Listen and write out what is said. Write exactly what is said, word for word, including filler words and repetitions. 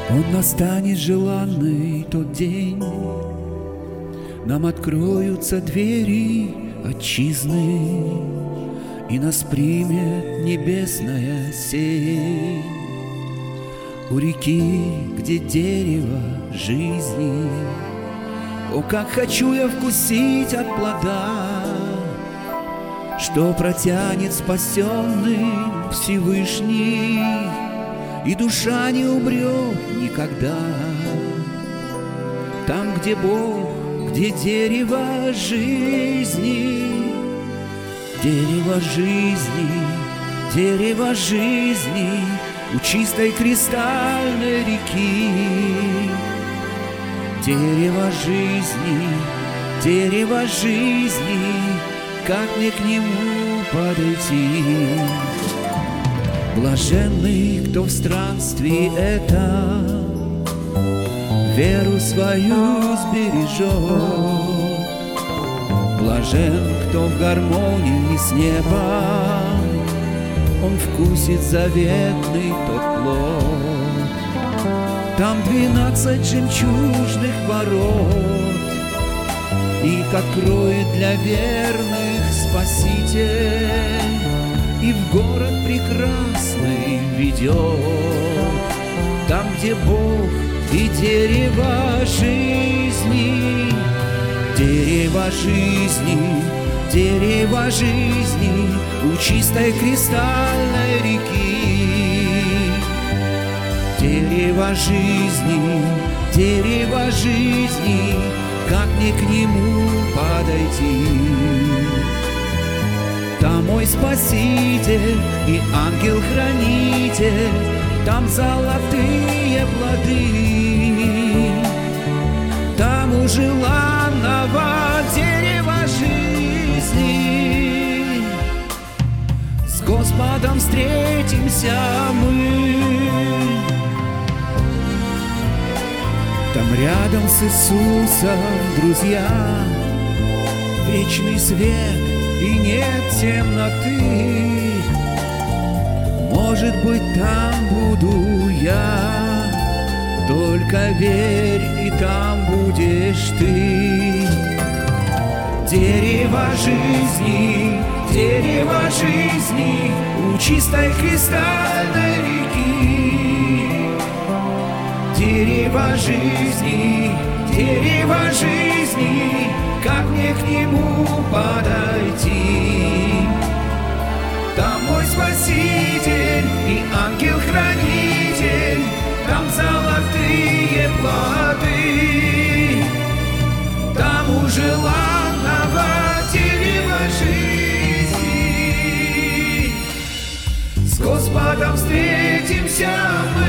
Он настанет желанный тот день, нам откроются двери отчизны, и нас примет небесная сень. У реки, где дерево жизни, о, как хочу я вкусить от плода, что протянет спасенным Всевышний, и душа не умрет никогда. Там, где Бог, где дерево жизни, дерево жизни, дерево жизни, у чистой кристальной реки. Дерево жизни, дерево жизни, как мне к нему подойти? Блаженный, кто в странстве это веру свою сбережет. Блажен, кто в гармонии с небом, он вкусит заветный тот плод. Там двенадцать жемчужных ворот, их откроет для верных Спаситель, и в город прекрасный ведет. Там, где Бог и дерево жизни, дерево жизни, дерево жизни, у чистой кристальной реки. Дерево жизни, дерево жизни, как мне к нему подойти? Там мой Спаситель и ангел-хранитель, там золотые плоды, там у желанного дерева жизни. С Господом встретимся мы, там рядом с Иисусом, друзья, вечный свет и нет темноты. Может быть, там буду я, только верь, и там будешь ты. Дерево жизни, дерево жизни, у чистой кристальной реки. Дерево жизни, дерево жизни, как мне к нему подойти? Там мой Спаситель и ангел-хранитель, там золотые плоды, там у желанного дерева жизни. С Господом встретимся мы.